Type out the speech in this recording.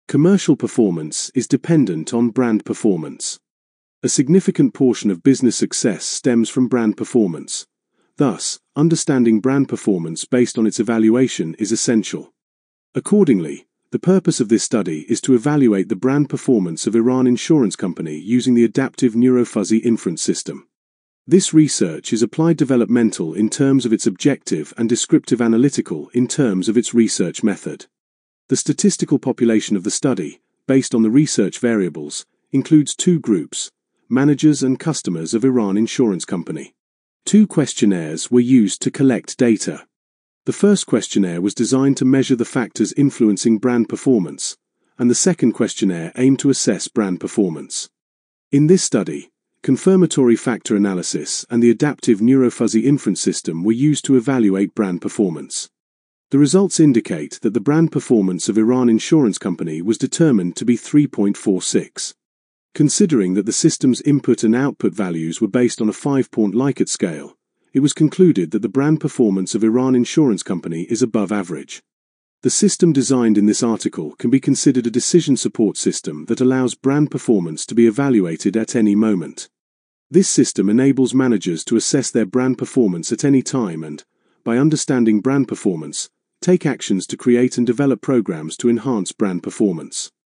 Commercial performance is dependent on brand performance. A significant portion of business success stems from brand performance. Thus, understanding brand performance based on its evaluation is essential. Accordingly, the purpose of this study is to evaluate the brand performance of Iran Insurance Company using the Adaptive Neurofuzzy Inference System. This research is applied developmental in terms of its objective and descriptive analytical in terms of its research method. The statistical population of the study, based on the research variables, includes two groups, managers and customers of Iran Insurance Company. 2 questionnaires were used to collect data. The first questionnaire was designed to measure the factors influencing brand performance, and the second questionnaire aimed to assess brand performance. In this study, confirmatory factor analysis and the Adaptive Neurofuzzy Inference System were used to evaluate brand performance. The results indicate that the brand performance of Iran Insurance Company was determined to be 3.46. Considering that the system's input and output values were based on a 5-point Likert scale, it was concluded that the brand performance of Iran Insurance Company is above average. The system designed in this article can be considered a decision support system that allows brand performance to be evaluated at any moment. This system enables managers to assess their brand performance at any time and, by understanding brand performance, take actions to create and develop programs to enhance brand performance.